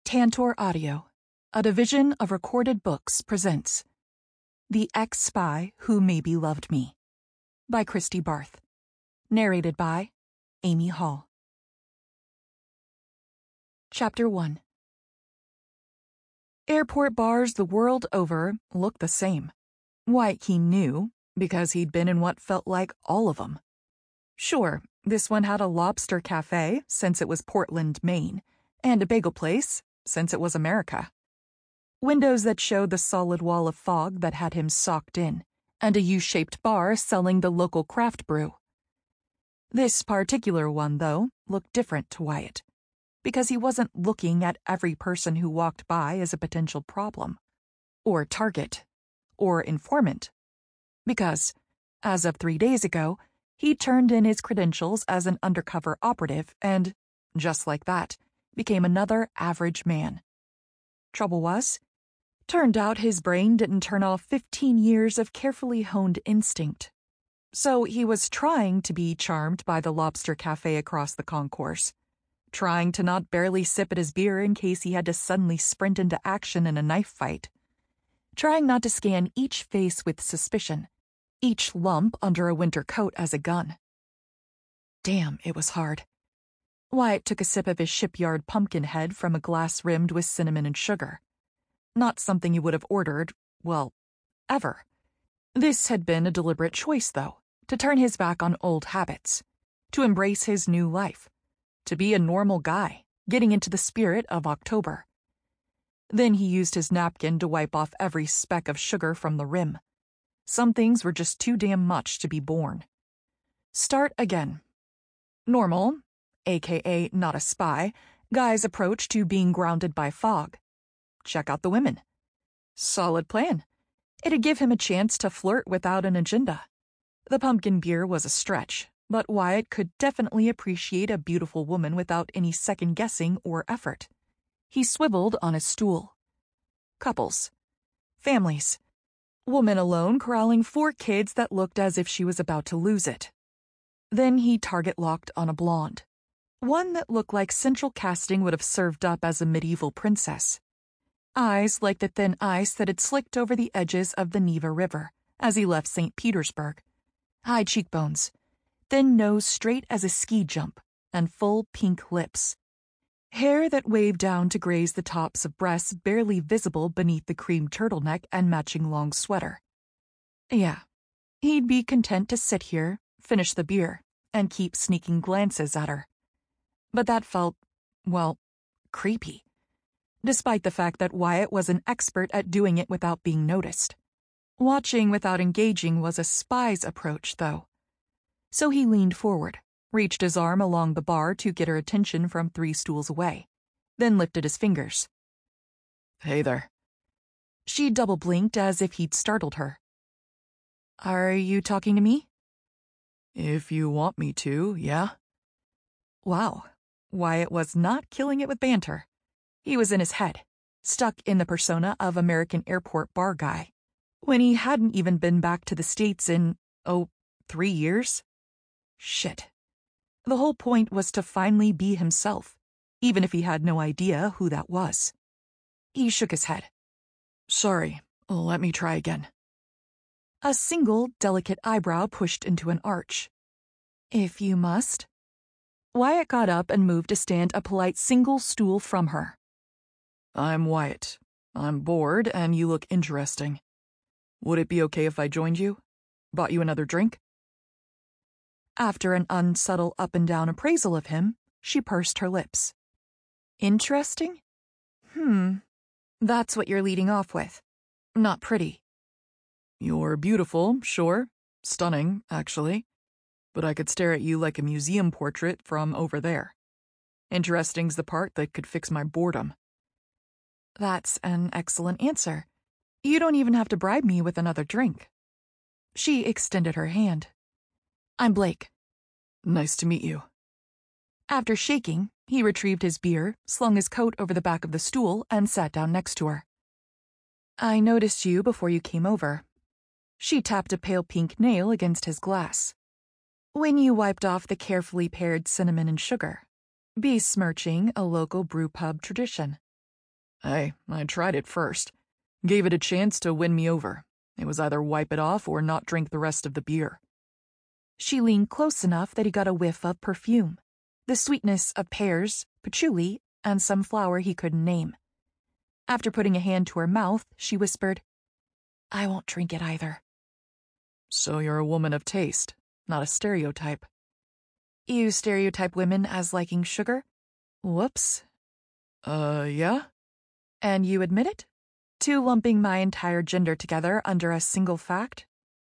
Tantor Audio, a division of Recorded Books, presents The Ex-Spy Who Maybe Loved Me by Christy Barth. Narrated by Amy Hall. Chapter 1. Airport bars the world over look the same. Wyatt Keene knew, because he'd been in what felt like all of them. Sure, this one had a lobster cafe, since it was Portland, Maine, and a bagel place, since it was America. Windows that showed the solid wall of fog that had him socked in, and a U-shaped bar selling the local craft brew. This particular one, though, looked different to Wyatt, because he wasn't looking at every person who walked by as a potential problem, or target, or informant. Because, as of 3 days ago, he turned in his credentials as an undercover operative and, just like that, became another average man. Trouble was, turned out his brain didn't turn off 15 years of carefully honed instinct. So he was trying to be charmed by the lobster cafe across the concourse, trying to not barely sip at his beer in case he had to suddenly sprint into action in a knife fight, trying not to scan each face with suspicion, each lump under a winter coat as a gun. Damn, it was hard. Wyatt took a sip of his shipyard pumpkin head from a glass rimmed with cinnamon and sugar. Not something he would have ordered, well, ever. This had been a deliberate choice, though, to turn his back on old habits, to embrace his new life, to be a normal guy, getting into the spirit of October. Then he used his napkin to wipe off every speck of sugar from the rim. Some things were just too damn much to be borne. Start again. Normal, aka not a spy, guy's approach to being grounded by fog. Check out the women. Solid plan. It'd give him a chance to flirt without an agenda. The pumpkin beer was a stretch, but Wyatt could definitely appreciate a beautiful woman without any second-guessing or effort. He swiveled on his stool. Couples. Families. Woman alone corralling 4 kids that looked as if she was about to lose it. Then he target-locked on a blonde. One that looked like central casting would have served up as a medieval princess. Eyes like the thin ice that had slicked over the edges of the Neva River as he left St. Petersburg. High cheekbones, thin nose straight as a ski jump, and full pink lips. Hair that waved down to graze the tops of breasts barely visible beneath the cream turtleneck and matching long sweater. Yeah, he'd be content to sit here, finish the beer, and keep sneaking glances at her. But that felt, well, creepy. Despite the fact that Wyatt was an expert at doing it without being noticed. Watching without engaging was a spy's approach, though. So he leaned forward, reached his arm along the bar to get her attention from 3 stools away, then lifted his fingers. Hey there. She double-blinked as if he'd startled her. Are you talking to me? If you want me to, yeah. Wow, Wyatt was not killing it with banter. He was in his head, stuck in the persona of American airport bar guy, when he hadn't even been back to the States in, 3 years? Shit. The whole point was to finally be himself, even if he had no idea who that was. He shook his head. Sorry, let me try again. A single, delicate eyebrow pushed into an arch. If you must. Wyatt got up and moved to stand a polite single stool from her. I'm Wyatt. I'm bored and you look interesting. Would it be okay if I joined you? Bought you another drink? After an unsubtle up-and-down appraisal of him, she pursed her lips. Interesting? That's what you're leading off with. Not pretty. You're beautiful, sure. Stunning, actually. But I could stare at you like a museum portrait from over there. Interesting's the part that could fix my boredom. That's an excellent answer. You don't even have to bribe me with another drink. She extended her hand. I'm Blake. Nice to meet you. After shaking, he retrieved his beer, slung his coat over the back of the stool, and sat down next to her. I noticed you before you came over. She tapped a pale pink nail against his glass. When you wiped off the carefully paired cinnamon and sugar, besmirching a local brew pub tradition. Hey, I tried it first. Gave it a chance to win me over. It was either wipe it off or not drink the rest of the beer. She leaned close enough that he got a whiff of perfume. The sweetness of pears, patchouli, and some flower he couldn't name. After putting a hand to her mouth, she whispered, I won't drink it either. So you're a woman of taste, not a stereotype. You stereotype women as liking sugar? Whoops. Yeah? And you admit it? To lumping my entire gender together under a single fact?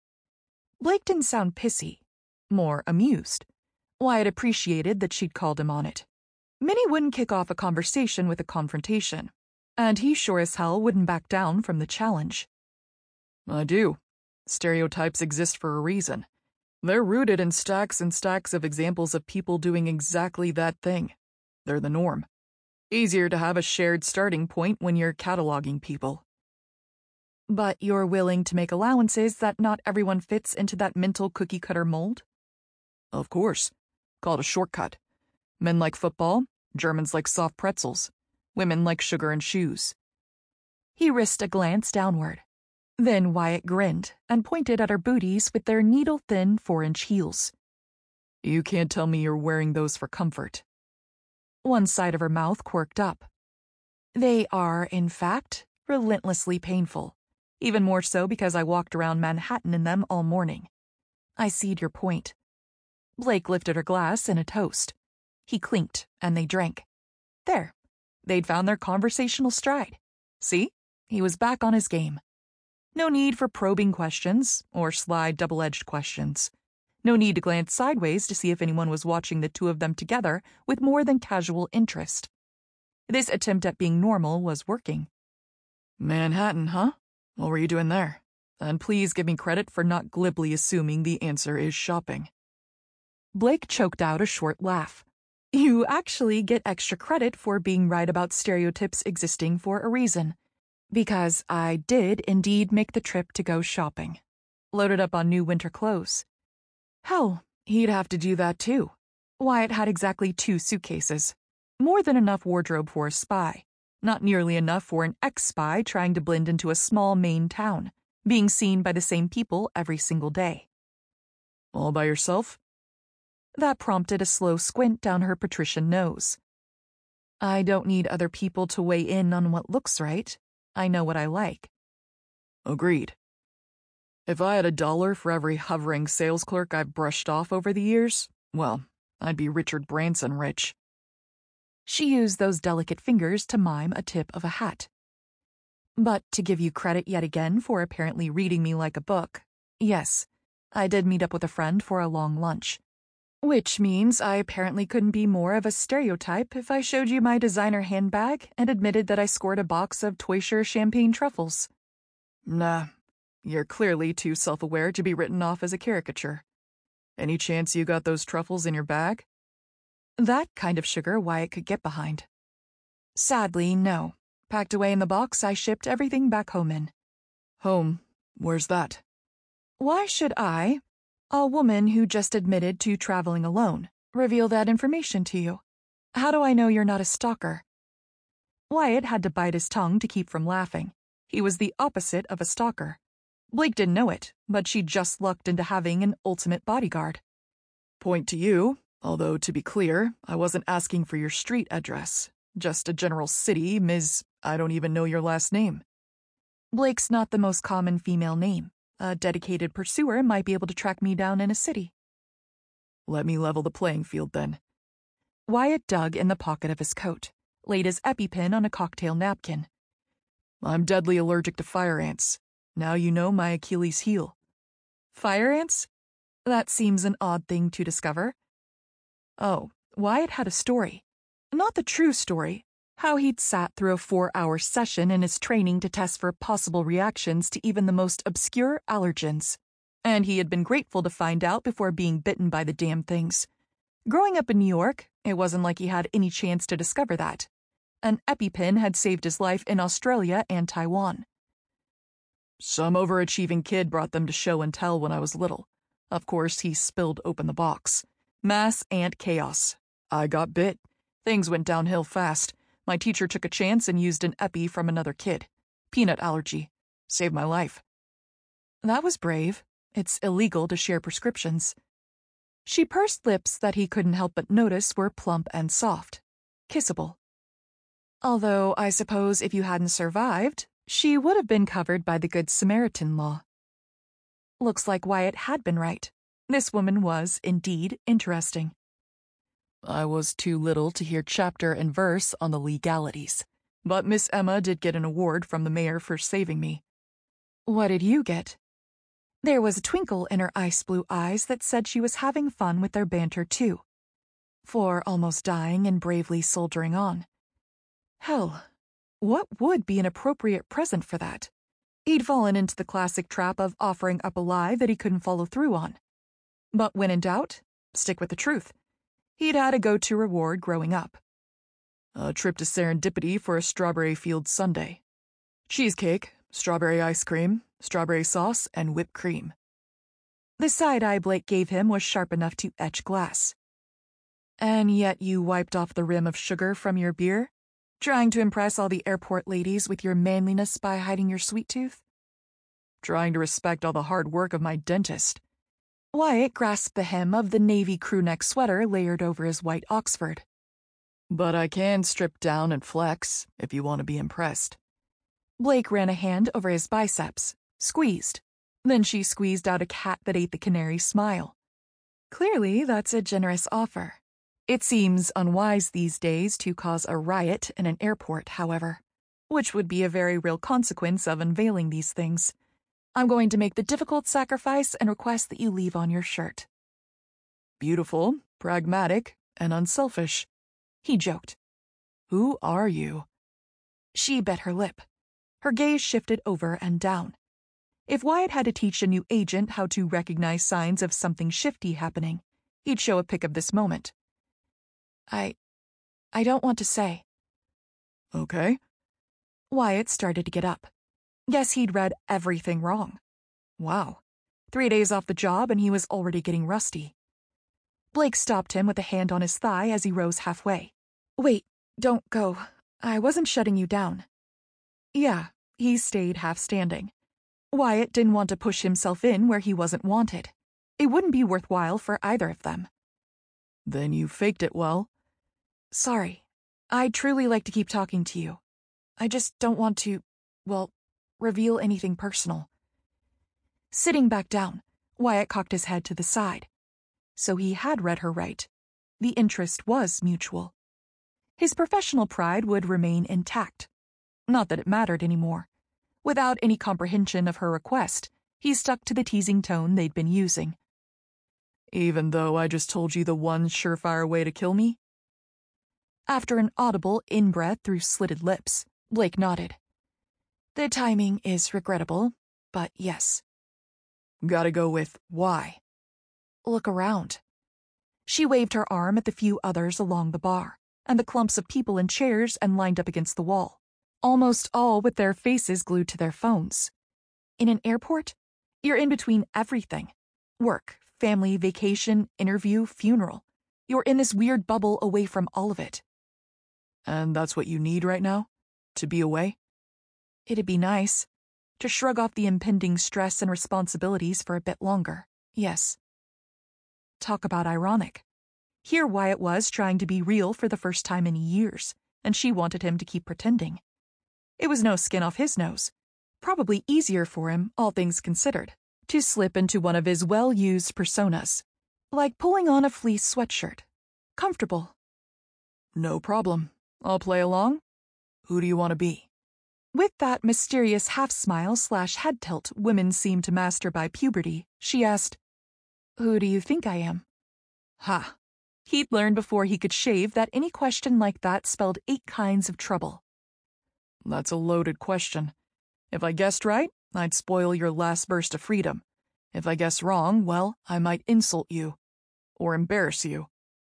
Blake didn't sound pissy, more amused. Wyatt appreciated that she'd called him on it. Minnie wouldn't kick off a conversation with a confrontation, and he sure as hell wouldn't back down from the challenge. I do. Stereotypes exist for a reason. They're rooted in stacks and stacks of examples of people doing exactly that thing. They're the norm. Easier to have a shared starting point when you're cataloging people. But you're willing to make allowances that not everyone fits into that mental cookie-cutter mold? Of course. Call it a shortcut. Men like football, Germans like soft pretzels, women like sugar and shoes. He risked a glance downward. Then Wyatt grinned and pointed at her booties with their needle-thin 4-inch heels. You can't tell me you're wearing those for comfort. One side of her mouth quirked up. They are, in fact, relentlessly painful, even more so because I walked around Manhattan in them all morning. I cede your point. Blake lifted her glass in a toast. He clinked, and they drank. There. They'd found their conversational stride. See? He was back on his game. No need for probing questions, or sly double-edged questions. No need to glance sideways to see if anyone was watching the two of them together with more than casual interest. This attempt at being normal was working. Manhattan, huh? What were you doing there? And please give me credit for not glibly assuming the answer is shopping. Blake choked out a short laugh. You actually get extra credit for being right about stereotypes existing for a reason. Because I did indeed make the trip to go shopping. Loaded up on new winter clothes. Hell, he'd have to do that too. Wyatt had exactly 2 suitcases. More than enough wardrobe for a spy. Not nearly enough for an ex-spy trying to blend into a small Maine town, being seen by the same people every single day. All by yourself? That prompted a slow squint down her patrician nose. I don't need other people to weigh in on what looks right. I know what I like. Agreed. If I had $1 for every hovering sales clerk I've brushed off over the years, well, I'd be Richard Branson rich. She used those delicate fingers to mime a tip of a hat. But to give you credit yet again for apparently reading me like a book, yes, I did meet up with a friend for a long lunch. Which means I apparently couldn't be more of a stereotype if I showed you my designer handbag and admitted that I scored a box of Teuscher champagne truffles. Nah, you're clearly too self-aware to be written off as a caricature. Any chance you got those truffles in your bag? That kind of sugar Wyatt could get behind. Sadly, no. Packed away in the box I shipped everything back home in. Home? Where's that? Why should I, a woman who just admitted to traveling alone, reveal that information to you? How do I know you're not a stalker? Wyatt had to bite his tongue to keep from laughing. He was the opposite of a stalker. Blake didn't know it, but she just lucked into having an ultimate bodyguard. Point to you, although to be clear, I wasn't asking for your street address. Just a general city, Ms. I don't even know your last name. Blake's not the most common female name. A dedicated pursuer might be able to track me down in a city. Let me level the playing field, then. Wyatt dug in the pocket of his coat, laid his EpiPen on a cocktail napkin. I'm deadly allergic to fire ants. Now you know my Achilles heel. Fire ants? That seems an odd thing to discover. Oh, Wyatt had a story. Not the true story. How he'd sat through a 4-hour session in his training to test for possible reactions to even the most obscure allergens. And he had been grateful to find out before being bitten by the damn things. Growing up in New York, it wasn't like he had any chance to discover that. An EpiPen had saved his life in Australia and Taiwan. Some overachieving kid brought them to show and tell when I was little. Of course, he spilled open the box. Mass ant chaos. I got bit. Things went downhill fast. My teacher took a chance and used an epi from another kid. Peanut allergy. Saved my life. That was brave. It's illegal to share prescriptions. She pursed lips that he couldn't help but notice were plump and soft. Kissable. Although, I suppose if you hadn't survived, she would have been covered by the Good Samaritan law. Looks like Wyatt had been right. This woman was, indeed, interesting. I was too little to hear chapter and verse on the legalities, but Miss Emma did get an award from the mayor for saving me. What did you get? There was a twinkle in her ice-blue eyes that said she was having fun with their banter, too. For almost dying and bravely soldiering on. Hell, what would be an appropriate present for that? He'd fallen into the classic trap of offering up a lie that he couldn't follow through on. But when in doubt, stick with the truth. He'd had a go-to reward growing up. A trip to Serendipity for a strawberry field sundae. Cheesecake, strawberry ice cream, strawberry sauce, and whipped cream. The side-eye Blake gave him was sharp enough to etch glass. And yet you wiped off the rim of sugar from your beer? Trying to impress all the airport ladies with your manliness by hiding your sweet tooth? Trying to respect all the hard work of my dentist. Wyatt grasped the hem of the navy crewneck sweater layered over his white Oxford. But I can strip down and flex, if you want to be impressed. Blake ran a hand over his biceps, squeezed. Then she squeezed out a cat that ate the canary smile. Clearly, that's a generous offer. It seems unwise these days to cause a riot in an airport, however, which would be a very real consequence of unveiling these things. I'm going to make the difficult sacrifice and request that you leave on your shirt. Beautiful, pragmatic, and unselfish, he joked. Who are you? She bit her lip. Her gaze shifted over and down. If Wyatt had to teach a new agent how to recognize signs of something shifty happening, he'd show a pic of this moment. I don't want to say. Okay. Wyatt started to get up. Guess he'd read everything wrong. Wow. 3 days off the job and he was already getting rusty. Blake stopped him with a hand on his thigh as he rose halfway. Wait, don't go. I wasn't shutting you down. Yeah, he stayed half standing. Wyatt didn't want to push himself in where he wasn't wanted. It wouldn't be worthwhile for either of them. Then you faked it well. Sorry. I'd truly like to keep talking to you. I just don't want to, reveal anything personal. Sitting back down, Wyatt cocked his head to the side. So he had read her right. The interest was mutual. His professional pride would remain intact. Not that it mattered anymore. Without any comprehension of her request, he stuck to the teasing tone they'd been using. Even though I just told you the one surefire way to kill me? After an audible in-breath through slitted lips, Blake nodded. The timing is regrettable, but yes. Gotta go with why. Look around. She waved her arm at the few others along the bar, and the clumps of people in chairs and lined up against the wall, almost all with their faces glued to their phones. In an airport, you're in between everything. Work, family, vacation, interview, funeral. You're in this weird bubble away from all of it. And that's what you need right now? To be away? It'd be nice. To shrug off the impending stress and responsibilities for a bit longer, yes. Talk about ironic. Here Wyatt was trying to be real for the first time in years, and she wanted him to keep pretending. It was no skin off his nose. Probably easier for him, all things considered, to slip into one of his well-used personas. Like pulling on a fleece sweatshirt. Comfortable. No problem. I'll play along. Who do you want to be? With that mysterious half-smile/head tilt women seem to master by puberty, she asked, Who do you think I am? Ha! He'd learned before he could shave that any question like that spelled 8 kinds of trouble. That's a loaded question. If I guessed right, I'd spoil your last burst of freedom. If I guess wrong, well, I might insult you. Or embarrass you.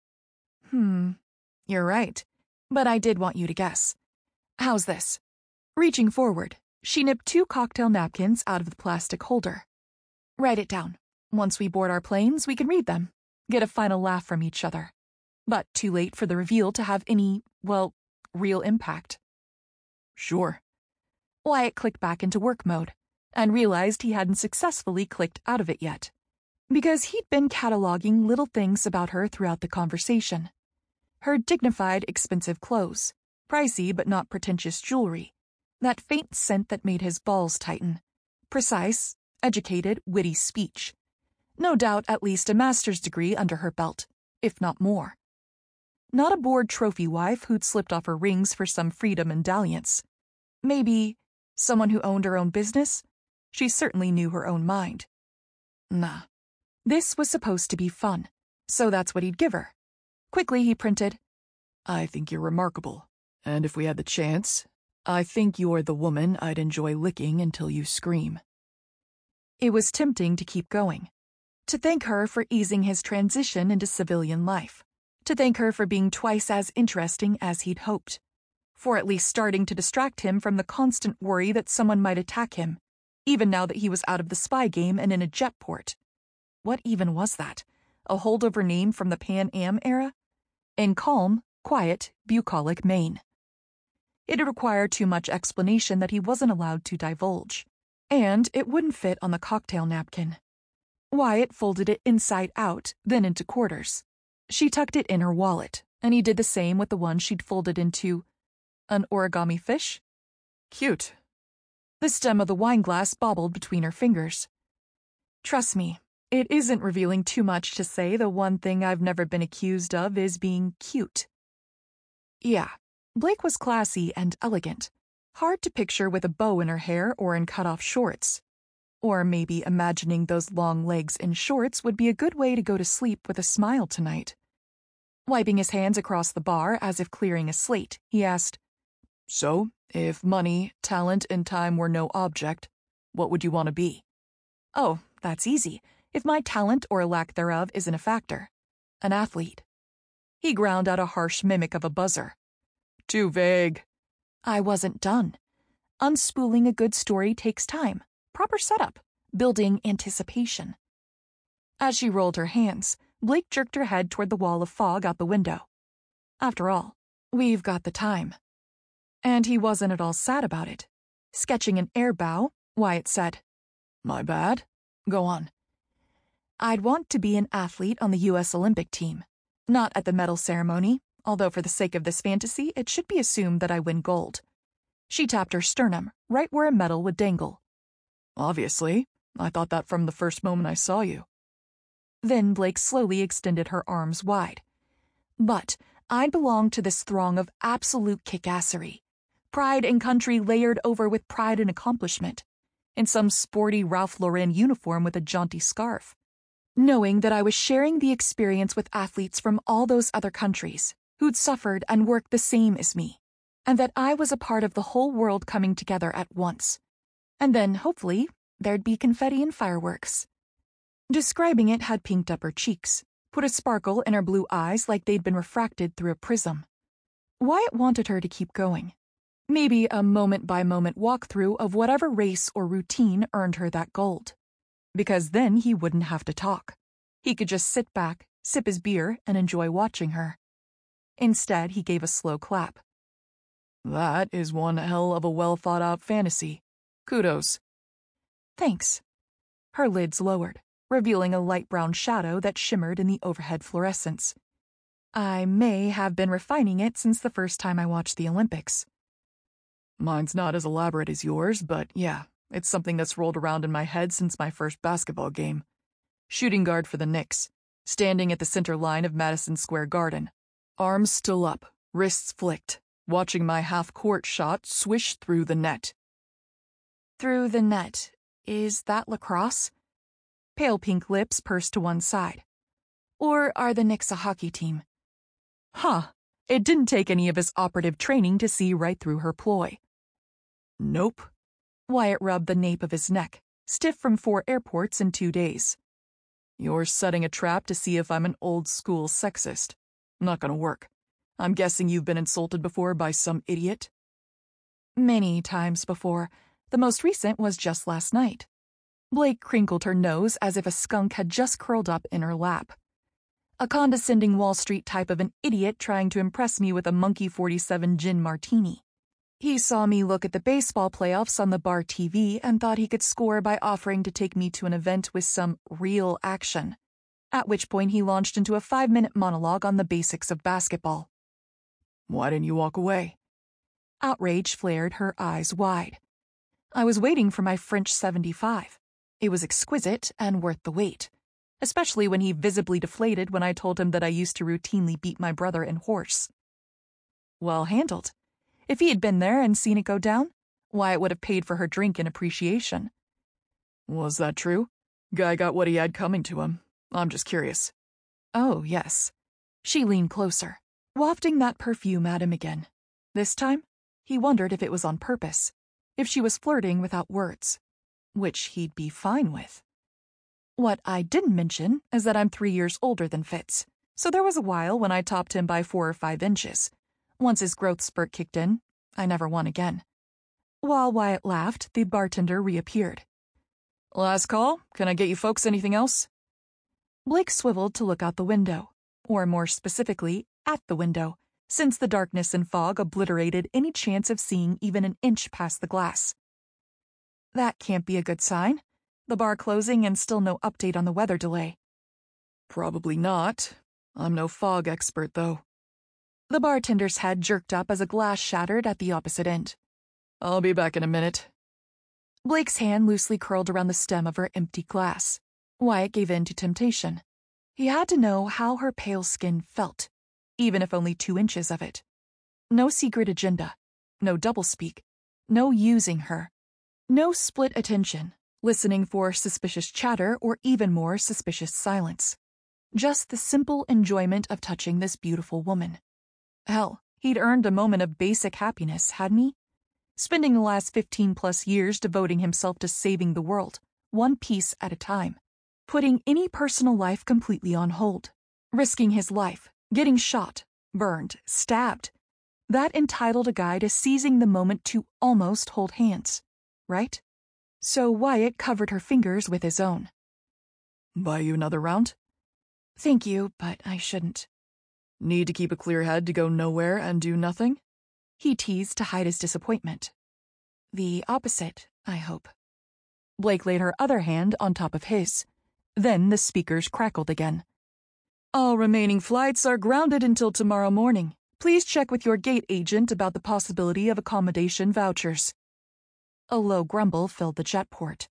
You're right. But I did want you to guess. How's this? Reaching forward, she nipped 2 cocktail napkins out of the plastic holder. Write it down. Once we board our planes, we can read them. Get a final laugh from each other. But too late for the reveal to have any, real impact. Sure. Wyatt clicked back into work mode and realized he hadn't successfully clicked out of it yet, because he'd been cataloging little things about her throughout the conversation. Her dignified, expensive clothes, pricey but not pretentious jewelry, that faint scent that made his balls tighten, precise, educated, witty speech. No doubt at least a master's degree under her belt, if not more. Not a bored trophy wife who'd slipped off her rings for some freedom and dalliance. Maybe someone who owned her own business? She certainly knew her own mind. Nah. This was supposed to be fun, so that's what he'd give her. Quickly he printed, I think you're remarkable, and if we had the chance, I think you're the woman I'd enjoy licking until you scream. It was tempting to keep going. To thank her for easing his transition into civilian life. To thank her for being twice as interesting as he'd hoped. For at least starting to distract him from the constant worry that someone might attack him, even now that he was out of the spy game and in a jet port. What even was that? A holdover name from the Pan Am era? In calm, quiet, bucolic Maine. It'd require too much explanation that he wasn't allowed to divulge. And it wouldn't fit on the cocktail napkin. Wyatt folded it inside out, then into quarters. She tucked it in her wallet, and he did the same with the one she'd folded into an origami fish? Cute. The stem of the wine glass bobbled between her fingers. Trust me, it isn't revealing too much to say the one thing I've never been accused of is being cute. Yeah, Blake was classy and elegant. Hard to picture with a bow in her hair or in cut-off shorts. Or maybe imagining those long legs in shorts would be a good way to go to sleep with a smile tonight. Wiping his hands across the bar as if clearing a slate, he asked, So, if money, talent, and time were no object, what would you want to be? Oh, that's easy, if my talent or lack thereof isn't a factor. An athlete. He ground out a harsh mimic of a buzzer. Too vague. I wasn't done. Unspooling a good story takes time. Proper setup, building anticipation. As she rolled her hands, Blake jerked her head toward the wall of fog out the window. After all, we've got the time. And he wasn't at all sad about it. Sketching an air bow, Wyatt said, My bad. Go on. I'd want to be an athlete on the U.S. Olympic team. Not at the medal ceremony, although for the sake of this fantasy, it should be assumed that I win gold. She tapped her sternum, right where a medal would dangle. Obviously. I thought that from the first moment I saw you. Then Blake slowly extended her arms wide. But I'd belong to this throng of absolute kickassery. Pride in country layered over with pride in accomplishment. In some sporty Ralph Lauren uniform with a jaunty scarf. Knowing that I was sharing the experience with athletes from all those other countries who'd suffered and worked the same as me. And that I was a part of the whole world coming together at once. And then, hopefully, there'd be confetti and fireworks. Describing it had pinked up her cheeks, put a sparkle in her blue eyes like they'd been refracted through a prism. Wyatt wanted her to keep going. Maybe a moment-by-moment walkthrough of whatever race or routine earned her that gold. Because then he wouldn't have to talk. He could just sit back, sip his beer, and enjoy watching her. Instead, he gave a slow clap. That is one hell of a well-thought-out fantasy. Kudos. Thanks. Her lids lowered, revealing a light brown shadow that shimmered in the overhead fluorescence. I may have been refining it since the first time I watched the Olympics. Mine's not as elaborate as yours, but yeah, it's something that's rolled around in my head since my first basketball game. Shooting guard for the Knicks, standing at the center line of Madison Square Garden. Arms still up, wrists flicked, watching my half-court shot swish through the net. Through the net. Is that lacrosse? Pale pink lips pursed to one side. Or are the Knicks a hockey team? Huh. It didn't take any of his operative training to see right through her ploy. Nope. Wyatt rubbed the nape of his neck, stiff from 4 airports in 2 days. You're setting a trap to see if I'm an old-school sexist. Not gonna work. I'm guessing you've been insulted before by some idiot? Many times before. The most recent was just last night. Blake crinkled her nose as if a skunk had just curled up in her lap. A condescending Wall Street type of an idiot trying to impress me with a Monkey 47 gin martini. He saw me look at the baseball playoffs on the bar TV and thought he could score by offering to take me to an event with some real action, at which point he launched into a 5-minute monologue on the basics of basketball. Why didn't you walk away? Outrage flared her eyes wide. I was waiting for my French 75. It was exquisite and worth the wait, especially when he visibly deflated when I told him that I used to routinely beat my brother in horse. Well handled. If he had been there and seen it go down, Wyatt would have paid for her drink in appreciation. Was that true? Guy got what he had coming to him. I'm just curious. Oh, yes. She leaned closer, wafting that perfume at him again. This time, he wondered if it was on purpose, if she was flirting without words, which he'd be fine with. What I didn't mention is that I'm 3 years older than Fitz, so there was a while when I topped him by 4 or 5 inches. Once his growth spurt kicked in, I never won again. While Wyatt laughed, the bartender reappeared. Last call? Can I get you folks anything else? Blake swiveled to look out the window, or more specifically, at the window, since the darkness and fog obliterated any chance of seeing even an inch past the glass. That can't be a good sign. The bar closing and still no update on the weather delay. Probably not. I'm no fog expert, though. The bartender's head jerked up as a glass shattered at the opposite end. I'll be back in a minute. Blake's hand loosely curled around the stem of her empty glass. Wyatt gave in to temptation. He had to know how her pale skin felt, even if only 2 inches of it. No secret agenda, no doublespeak, no using her, no split attention, listening for suspicious chatter or even more suspicious silence. Just the simple enjoyment of touching this beautiful woman. Hell, he'd earned a moment of basic happiness, hadn't he? Spending the last 15+ years devoting himself to saving the world, one piece at a time. Putting any personal life completely on hold. Risking his life, getting shot, burned, stabbed. That entitled a guy to seizing the moment to almost hold hands, right? So Wyatt covered her fingers with his own. Buy you another round? Thank you, but I shouldn't. Need to keep a clear head to go nowhere and do nothing? He teased to hide his disappointment. The opposite, I hope. Blake laid her other hand on top of his. Then the speakers crackled again. All remaining flights are grounded until tomorrow morning. Please check with your gate agent about the possibility of accommodation vouchers. A low grumble filled the jet port.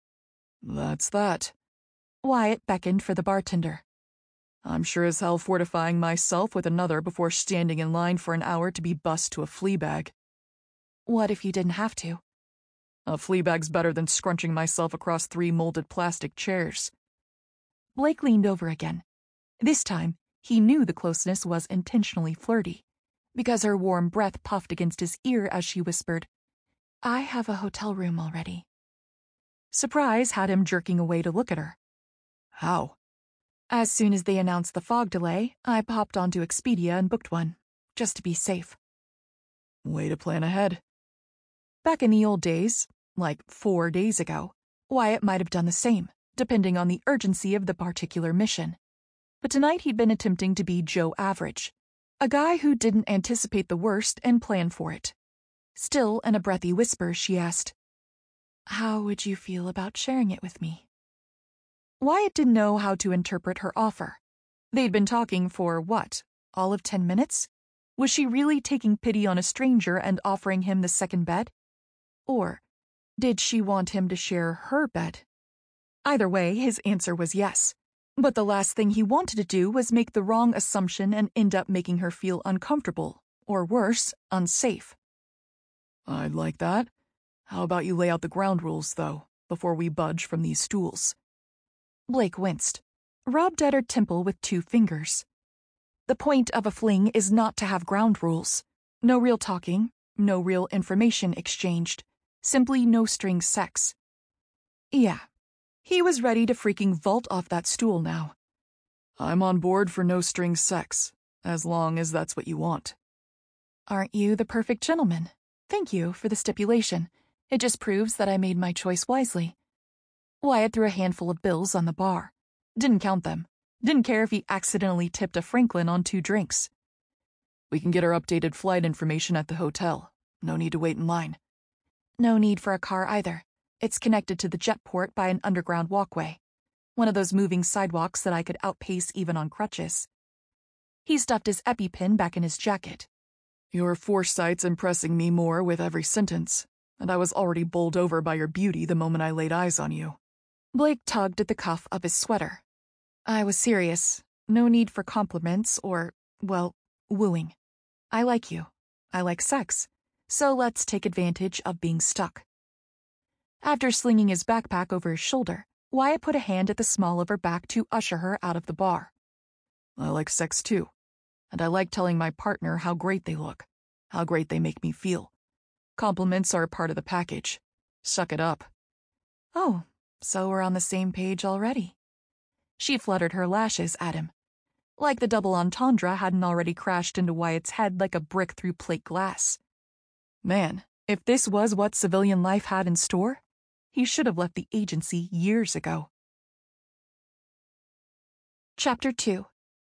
That's that. Wyatt beckoned for the bartender. I'm sure as hell fortifying myself with another before standing in line for an hour to be bussed to a flea bag. What if you didn't have to? A flea bag's better than scrunching myself across 3 molded plastic chairs. Blake leaned over again. This time, he knew the closeness was intentionally flirty, because her warm breath puffed against his ear as she whispered, I have a hotel room already. Surprise had him jerking away to look at her. How? As soon as they announced the fog delay, I popped onto Expedia and booked one, just to be safe. Way to plan ahead. Back in the old days, like 4 days ago, Wyatt might have done the same, depending on the urgency of the particular mission. But tonight he'd been attempting to be Joe Average, a guy who didn't anticipate the worst and plan for it. Still, in a breathy whisper, she asked, How would you feel about sharing it with me? Wyatt didn't know how to interpret her offer. They'd been talking for, what, all of 10 minutes? Was she really taking pity on a stranger and offering him the second bed? Or did she want him to share her bed? Either way, his answer was yes. But the last thing he wanted to do was make the wrong assumption and end up making her feel uncomfortable, or worse, unsafe. I'd like that. How about you lay out the ground rules, though, before we budge from these stools? Blake winced, rubbed at her temple with 2 fingers. The point of a fling is not to have ground rules. No real talking, no real information exchanged, simply no-strings sex. Yeah, he was ready to freaking vault off that stool now. I'm on board for no-strings sex, as long as that's what you want. Aren't you the perfect gentleman? Thank you for the stipulation. It just proves that I made my choice wisely. Wyatt threw a handful of bills on the bar. Didn't count them. Didn't care if he accidentally tipped a Franklin on 2 drinks. We can get our updated flight information at the hotel. No need to wait in line. No need for a car either. It's connected to the jetport by an underground walkway. One of those moving sidewalks that I could outpace even on crutches. He stuffed his EpiPen back in his jacket. Your foresight's impressing me more with every sentence, and I was already bowled over by your beauty the moment I laid eyes on you. Blake tugged at the cuff of his sweater. I was serious. No need for compliments or, well, wooing. I like you. I like sex. So let's take advantage of being stuck. After slinging his backpack over his shoulder, Wyatt put a hand at the small of her back to usher her out of the bar. I like sex too, and I like telling my partner how great they look, how great they make me feel. Compliments are a part of the package. Suck it up. Oh, so we're on the same page already. She fluttered her lashes at him. Like the double entendre hadn't already crashed into Wyatt's head like a brick through plate glass. Man, if this was what civilian life had in store, he should have left the agency years ago. Chapter 2.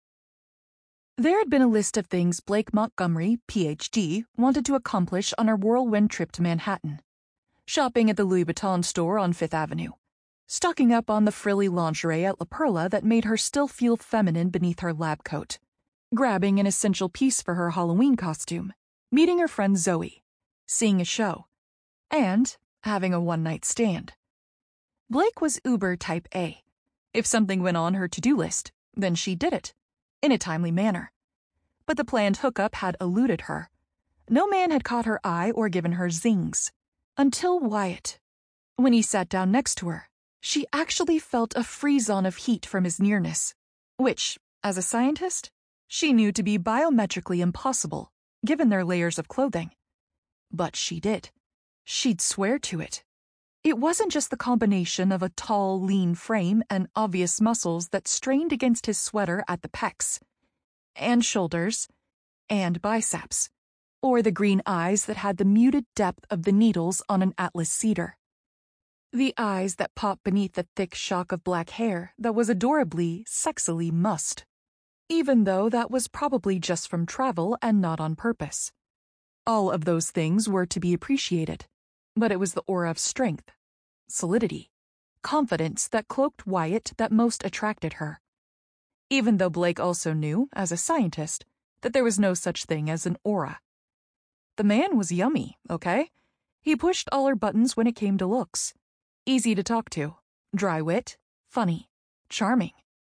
There had been a list of things Blake Montgomery, Ph.D., wanted to accomplish on her whirlwind trip to Manhattan. Shopping at the Louis Vuitton store on Fifth Avenue. Stocking up on the frilly lingerie at La Perla that made her still feel feminine beneath her lab coat. Grabbing an essential piece for her Halloween costume. Meeting her friend Zoe. Seeing a show. And having a one-night stand. Blake was uber type A. If something went on her to-do list, then she did it. In a timely manner. But the planned hookup had eluded her. No man had caught her eye or given her zings. Until Wyatt. When he sat down next to her, she actually felt a frisson of heat from his nearness, which, as a scientist, she knew to be biometrically impossible, given their layers of clothing. But she did. She'd swear to it. It wasn't just the combination of a tall, lean frame and obvious muscles that strained against his sweater at the pecs, and shoulders, and biceps, or the green eyes that had the muted depth of the needles on an Atlas cedar. The eyes that popped beneath the thick shock of black hair that was adorably, sexily mussed, even though that was probably just from travel and not on purpose. All of those things were to be appreciated, but it was the aura of strength, solidity, confidence that cloaked Wyatt that most attracted her. Even though Blake also knew, as a scientist, that there was no such thing as an aura. The man was yummy, okay? He pushed all her buttons when it came to looks. Easy to talk to, dry wit, funny, charming.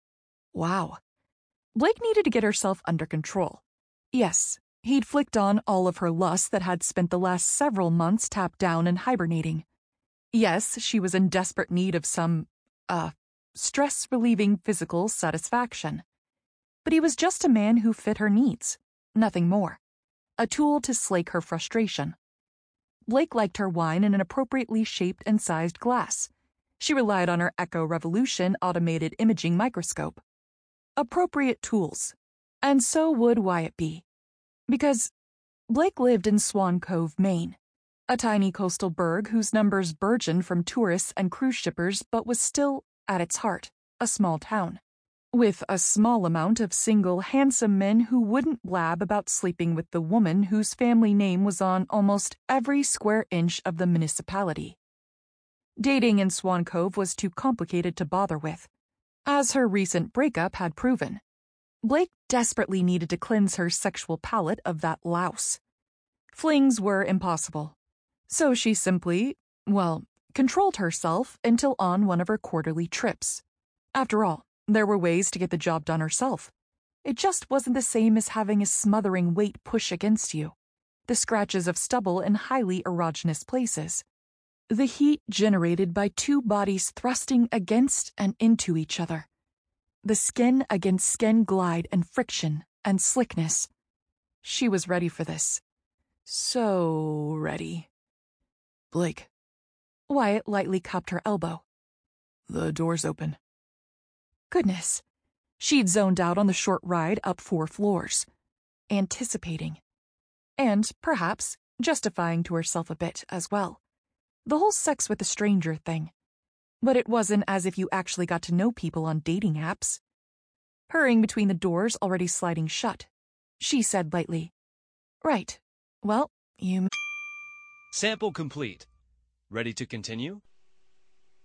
Wow. Blake needed to get herself under control. Yes, he'd flicked on all of her lust that had spent the last several months tapped down and hibernating. Yes, she was in desperate need of some, stress-relieving physical satisfaction. But he was just a man who fit her needs, nothing more. A tool to slake her frustration. Blake liked her wine in an appropriately shaped and sized glass. She relied on her Echo Revolution automated imaging microscope. Appropriate tools. And so would Wyatt be. Because Blake lived in Swan Cove, Maine, a tiny coastal burg whose numbers burgeoned from tourists and cruise shippers but was still, at its heart, a small town. With a small amount of single, handsome men who wouldn't blab about sleeping with the woman whose family name was on almost every square inch of the municipality. Dating in Swan Cove was too complicated to bother with, as her recent breakup had proven. Blake desperately needed to cleanse her sexual palate of that louse. Flings were impossible, so she simply, controlled herself until on one of her quarterly trips. After all, there were ways to get the job done herself. It just wasn't the same as having a smothering weight push against you. The scratches of stubble in highly erogenous places. The heat generated by two bodies thrusting against and into each other. The skin against skin glide and friction and slickness. She was ready for this. So ready. Blake. Wyatt lightly cupped her elbow. The door's open. Goodness. She'd zoned out on the short ride up 4 floors. Anticipating. And, perhaps, justifying to herself a bit as well. The whole sex with a stranger thing. But it wasn't as if you actually got to know people on dating apps. hurrying between the doors already sliding shut. She said lightly, "Right. Well, you..." Sample complete. Ready to continue?